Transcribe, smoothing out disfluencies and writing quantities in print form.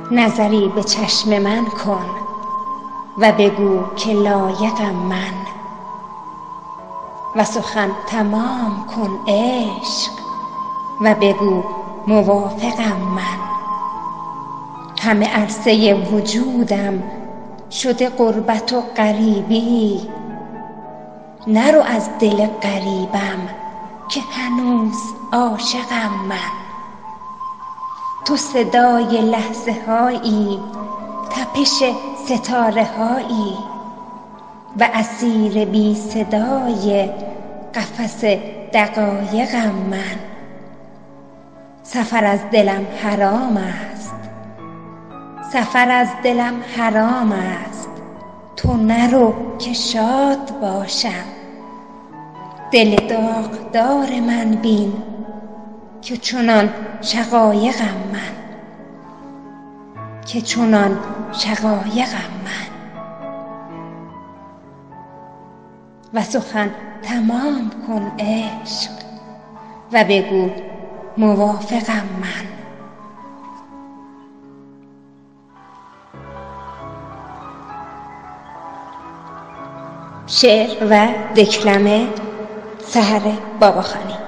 نظری به چشم من کن و بگو که لایقم من، و سخن تمام کن عشق و بگو موافقم من. همه عرصه وجودم شده غربت و غریبی، نرو از دل غریبم که هنوز عاشقم من. تو صدای لحظه هایی، تپش ستاره هایی، و اسیر بی صدای قفس دقایقم من. سفر از دلم حرام است، سفر از دلم حرام است، تو نرو که شاد باشم. دل داغدار من بین که چنان شقایقم من، که چنان شقایقم من. و سخن تمام کن عشق و بگو موافقم من. شعر و دکلمه سحر باباخانی.